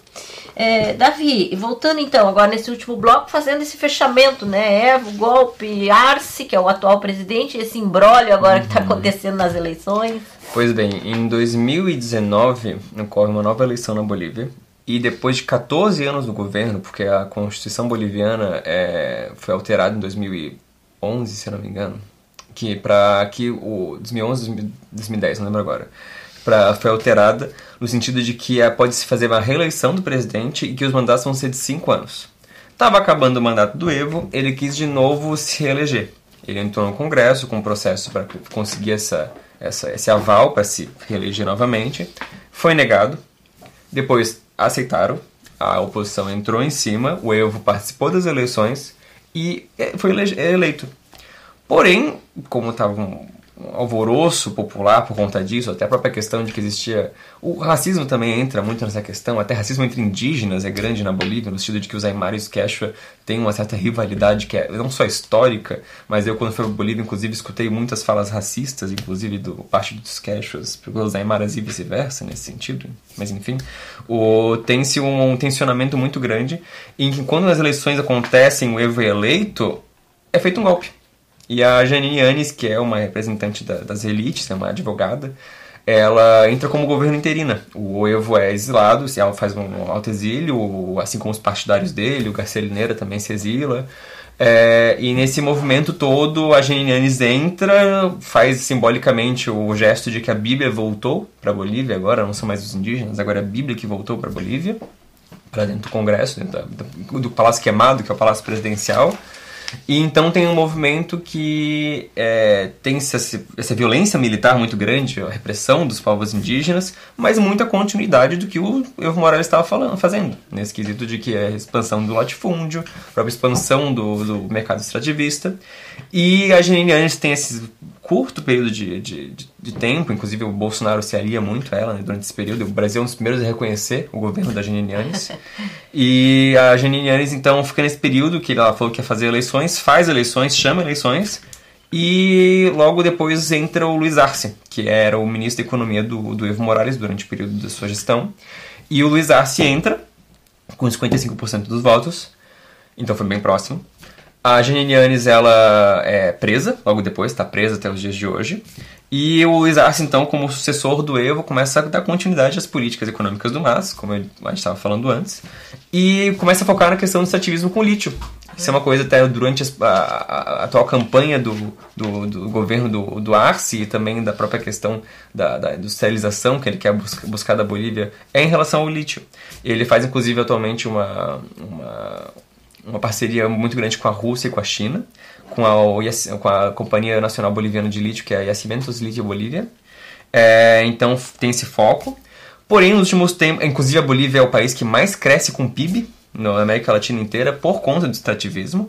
É, Davi, voltando então agora nesse último bloco, fazendo esse fechamento, né? Evo, golpe, Arce, que é o atual presidente, esse imbróglio agora que está acontecendo nas eleições. Pois bem, em dois mil e dezenove ocorre uma nova eleição na Bolívia, e depois de catorze anos no governo, porque a Constituição boliviana é, foi alterada em dois mil e onze, se eu não me engano, que para que o dois mil e onze, dois mil e dez, não lembro agora, pra, foi alterada no sentido de que é, pode se fazer uma reeleição do presidente e que os mandatos vão ser de cinco anos. Estava acabando o mandato do Evo, ele quis de novo se reeleger. Ele entrou no Congresso com um processo para conseguir essa, essa, esse aval para se reeleger novamente. Foi negado. Depois aceitaram, a oposição entrou em cima, o Evo participou das eleições e foi eleito. Porém, como estava um alvoroço popular por conta disso, até a própria questão de que existia... O racismo também entra muito nessa questão, até racismo entre indígenas é grande na Bolívia, no sentido de que os Aymaras e os Quechua têm uma certa rivalidade que é não só histórica, mas eu quando fui para a Bolívia, inclusive, escutei muitas falas racistas, inclusive do parte dos Quechuas, pelos Aymaras e vice-versa, nesse sentido. Mas enfim, o, tem-se um tensionamento muito grande em que quando as eleições acontecem, o Evo é eleito, é feito um golpe. E a Janine Áñez, que é uma representante da, das elites, é uma advogada, ela entra como governo interina. O Evo é exilado, ela faz um alto exílio, assim como os partidários dele, o Garcia Linera também se exila. É, e nesse movimento todo, a Janine Áñez entra, faz simbolicamente o gesto de que a Bíblia voltou para a Bolívia agora, não são mais os indígenas, agora é a Bíblia que voltou para a Bolívia, para dentro do Congresso, dentro do, do Palácio Queimado, que é o Palácio Presidencial. E então tem um movimento que é, tem essa, essa violência militar muito grande, a repressão dos povos indígenas, mas muita continuidade do que o Evo Morales estava falando, fazendo, nesse quesito de que é a expansão do latifúndio, a própria expansão do, do mercado extrativista. E a Janine Áñez tem esse curto período de, de, de, de tempo, inclusive o Bolsonaro se alia muito a ela, né, durante esse período. O Brasil é um dos primeiros a reconhecer o governo da Janine Áñez. E a Janine Áñez, então, fica nesse período que ela falou que ia fazer eleições, faz eleições, chama eleições, e logo depois entra o Luiz Arce, que era o ministro da Economia do, do Evo Morales durante o período da sua gestão. E o Luiz Arce entra com cinquenta e cinco por cento dos votos, então foi bem próximo. A Janine Áñez, ela é presa, logo depois, está presa até os dias de hoje. E o Luiz Arce, então, como sucessor do Evo, começa a dar continuidade às políticas econômicas do M A S, como a gente estava falando antes, e começa a focar na questão do extrativismo com lítio. Isso é uma coisa até durante a, a, a atual campanha do, do, do governo do, do Arce e também da própria questão da, da industrialização que ele quer buscar, buscar da Bolívia é em relação ao lítio. Ele faz, inclusive, atualmente uma... uma uma parceria muito grande com a Rússia e com a China, com a, com a Companhia Nacional Boliviana de Lítio, que é a Yacimentos Litio Bolívia. É, então tem esse foco. Porém, nos últimos tempos, inclusive a Bolívia é o país que mais cresce com P I B na América Latina inteira por conta do extrativismo.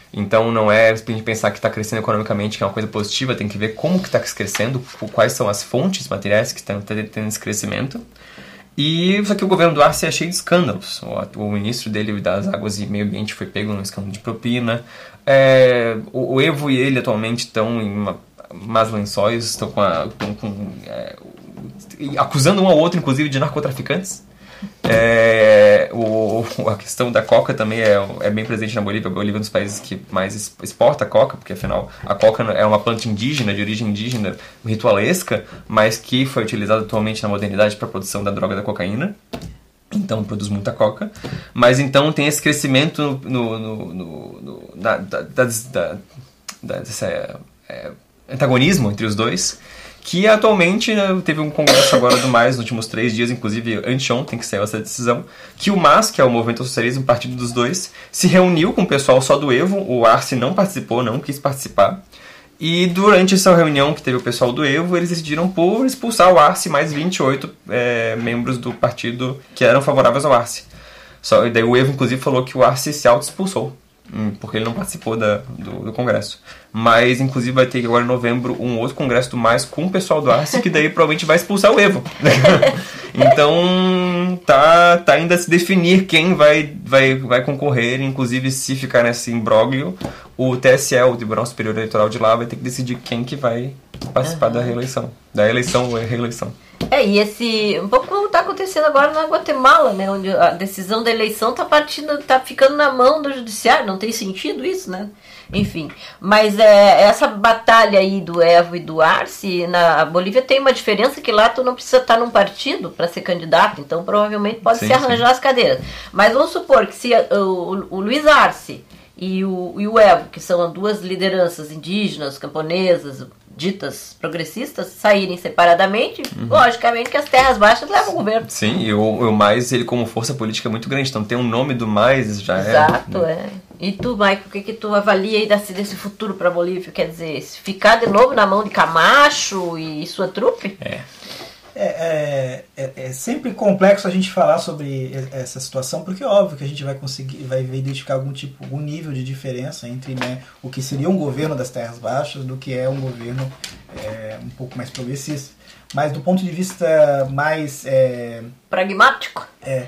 Então não é pra gente pensar que está crescendo economicamente, que é uma coisa positiva, tem que ver como que está crescendo, quais são as fontes materiais que estão tendo esse crescimento. E só que o governo do Arce é cheio de escândalos. O, o ministro dele das Águas e Meio Ambiente foi pego num escândalo de propina. É, o, o Evo e ele atualmente estão em uma, más lençóis, estão com, a, estão com é, acusando um ao outro, inclusive, de narcotraficantes. É, o, a questão da coca também é, é bem presente na Bolívia. A Bolívia é um dos países que mais exporta coca, porque afinal a coca é uma planta indígena, de origem indígena, ritualesca, mas que foi utilizada atualmente na modernidade para a produção da droga da cocaína. Então produz muita coca. Mas então tem esse crescimento no, no, no, no, na, da, da, da, da, desse é, antagonismo entre os dois, que atualmente, né, teve um congresso agora do M A S nos últimos três dias, inclusive anteontem que saiu essa decisão, que o M A S, que é o Movimento ao Socialismo, o partido dos dois, se reuniu com o pessoal só do Evo, o Arce não participou, não quis participar, e durante essa reunião que teve o pessoal do Evo, eles decidiram por expulsar o Arce mais vinte e oito é, membros do partido que eram favoráveis ao Arce. Só, e daí o Evo, inclusive, falou que o Arce se auto-expulsou, porque ele não participou da, do, do congresso. Mas, inclusive, vai ter agora em novembro um outro congresso do M A S com o pessoal do Arce, que daí provavelmente vai expulsar o Evo. Então, tá, tá ainda a se definir quem vai, vai, vai concorrer. Inclusive, se ficar nesse imbróglio, o T S E, o Tribunal Superior Eleitoral de lá, vai ter que decidir quem que vai participar uhum. da reeleição. Da eleição ou reeleição. É, e esse, um pouco como está acontecendo agora na Guatemala, né, onde a decisão da eleição está partindo, tá ficando na mão do judiciário, não tem sentido isso, né? Enfim, mas é, essa batalha aí do Evo e do Arce, na Bolívia tem uma diferença que lá tu não precisa estar num partido para ser candidato, então provavelmente pode sim, se arranjar sim. as cadeiras. Mas vamos supor que se o, o Luiz Arce e o, e o Evo, que são as duas lideranças indígenas, camponesas, ditas progressistas, saírem separadamente, uhum. logicamente que as terras baixas levam o governo. Sim, e o, o M A S, ele como força política é muito grande, então tem um nome do M A S já Exato, é... Exato, né? é. E tu, Michael, o que que tu avalia aí desse, desse futuro para a Bolívia? Quer dizer, ficar de novo na mão de Camacho e sua trupe? É. É, é, é sempre complexo a gente falar sobre essa situação, porque é óbvio que a gente vai conseguir, vai identificar algum tipo, algum nível de diferença entre, né, o que seria um governo das terras baixas do que é um governo é, um pouco mais progressista. Mas do ponto de vista mais... É, pragmático. É,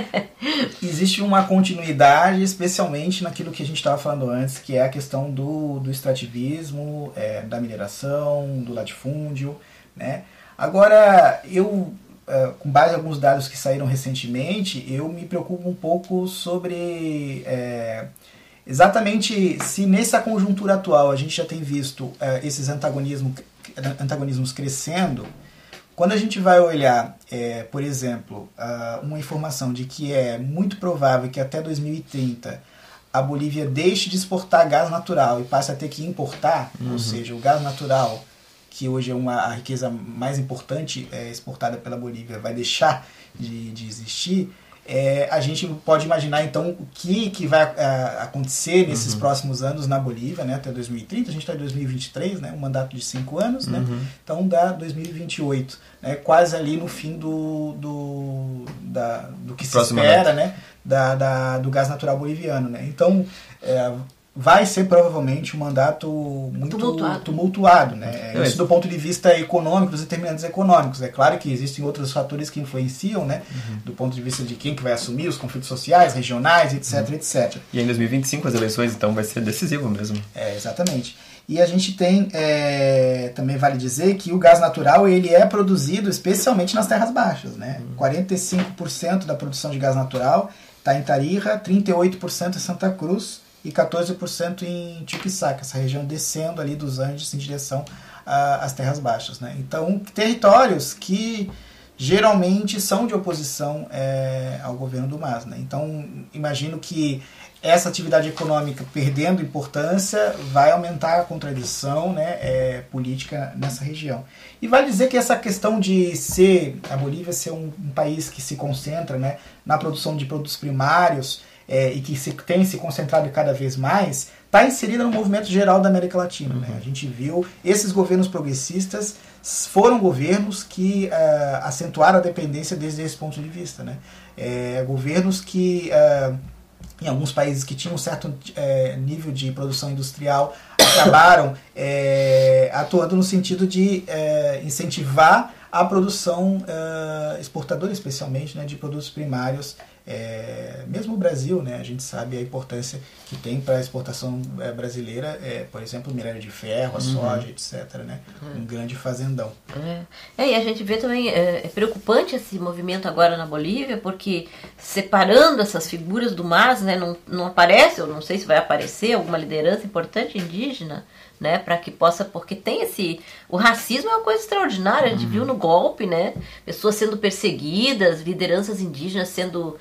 existe uma continuidade, especialmente naquilo que a gente estava falando antes, que é a questão do, do extrativismo, é, da mineração, do latifúndio, né? Agora, eu, com base em alguns dados que saíram recentemente, eu me preocupo um pouco sobre é, exatamente se nessa conjuntura atual a gente já tem visto é, esses antagonismos, antagonismos crescendo. Quando a gente vai olhar, é, por exemplo, uma informação de que é muito provável que até dois mil e trinta a Bolívia deixe de exportar gás natural e passe a ter que importar, uhum. ou seja, o gás natural, que hoje é uma, a riqueza mais importante é, exportada pela Bolívia, vai deixar de, de existir, é, a gente pode imaginar então o que, que vai a, acontecer nesses uhum. próximos anos na Bolívia, né, até dois mil e trinta, a gente está em dois mil e vinte e três, né, um mandato de cinco anos, né, uhum. então dá dois mil e vinte e oito, né, quase ali no fim do, do, da, do que se Próximo espera, né, da, da, do gás natural boliviano. Né, então, é, vai ser provavelmente um mandato muito tumultuado, tumultuado né? É isso do ponto de vista econômico, dos determinantes econômicos. É claro que existem outros fatores que influenciam, né? Uhum. Do ponto de vista de quem que vai assumir, os conflitos sociais, regionais, etc, uhum. etcétera. E em dois mil e vinte e cinco as eleições, então, vai ser decisivo mesmo. É, exatamente. E a gente tem, é, também vale dizer que o gás natural ele é produzido especialmente nas terras baixas. Né? Uhum. quarenta e cinco por cento da produção de gás natural está em Tarija, trinta e oito por cento em Santa Cruz, e quatorze por cento em Chuquisaca, essa região descendo ali dos Andes em direção às terras baixas. Né? Então, territórios que geralmente são de oposição é, ao governo do M A S. Né? Então, imagino que essa atividade econômica perdendo importância vai aumentar a contradição, né, é, política nessa região. E vale dizer que essa questão de ser, a Bolívia ser um, um país que se concentra, né, na produção de produtos primários, É, e que se, tem se concentrado cada vez mais, está inserida no movimento geral da América Latina. Uhum. Né? A gente viu, esses governos progressistas foram governos que uh, acentuaram a dependência desde esse ponto de vista. Né? É, governos que uh, em alguns países que tinham um certo é, nível de produção industrial, acabaram é, atuando no sentido de é, incentivar a produção é, exportadora, especialmente, né, de produtos primários. É, mesmo o Brasil, né, a gente sabe a importância que tem para a exportação é, brasileira, é, por exemplo, o minério de ferro, a uhum. soja, etcétera. Né, uhum. Um grande fazendão. É. É, e a gente vê também, é, é preocupante esse movimento agora na Bolívia, porque separando essas figuras do M A S, né, não, não aparece, eu não sei se vai aparecer alguma liderança importante indígena, né, para que possa, porque tem esse, o racismo é uma coisa extraordinária, a gente uhum. viu no golpe, né, pessoas sendo perseguidas, lideranças indígenas sendo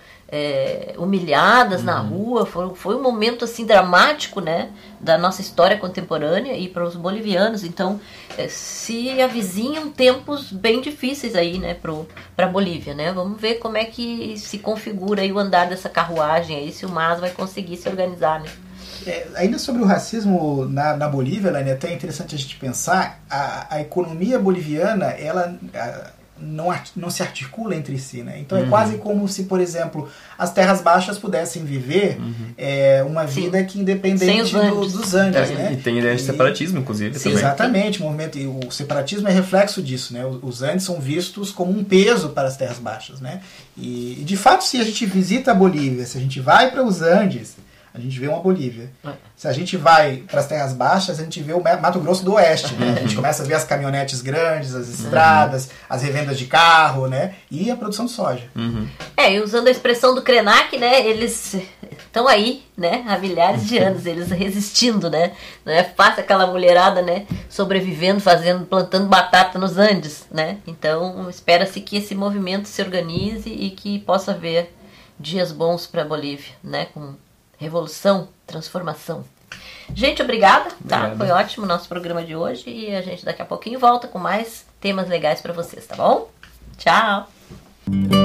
é, humilhadas uhum. na rua, foi, foi um momento assim dramático, né, da nossa história contemporânea e para os bolivianos. Então é, se avizinham tempos bem difíceis aí, né, para a Bolívia, né, vamos ver como é que se configura aí o andar dessa carruagem aí, se o M A S vai conseguir se organizar, né. É, ainda sobre o racismo na, na Bolívia, Elaine, é até interessante a gente pensar, a, a economia boliviana, ela a, não, não se articula entre si, né? Então uhum. é quase como se, por exemplo, as terras baixas pudessem viver uhum. é, uma vida Sim. que independente do, dos Andes, é, né? E tem ideia de separatismo, inclusive, Sim, também. Exatamente, o, movimento, o separatismo é reflexo disso, né? Os Andes são vistos como um peso para as terras baixas, né? E, de fato, se a gente visita a Bolívia, se a gente vai para os Andes, a gente vê uma Bolívia. É. Se a gente vai para as terras baixas, a gente vê o Mato Grosso do Oeste, né? A gente começa a ver as caminhonetes grandes, as estradas, uhum. as revendas de carro, né? E a produção de soja. Uhum. É, e usando a expressão do Krenak, né? Eles estão aí, né? Há milhares de anos, eles resistindo, né? Não é fácil aquela mulherada, né? Sobrevivendo, fazendo, plantando batata nos Andes, né? Então, espera-se que esse movimento se organize e que possa haver dias bons para a Bolívia, né? Com revolução, transformação. Gente, obrigada, tá? Obrigado. Foi ótimo o nosso programa de hoje e a gente daqui a pouquinho volta com mais temas legais para vocês, tá bom? Tchau!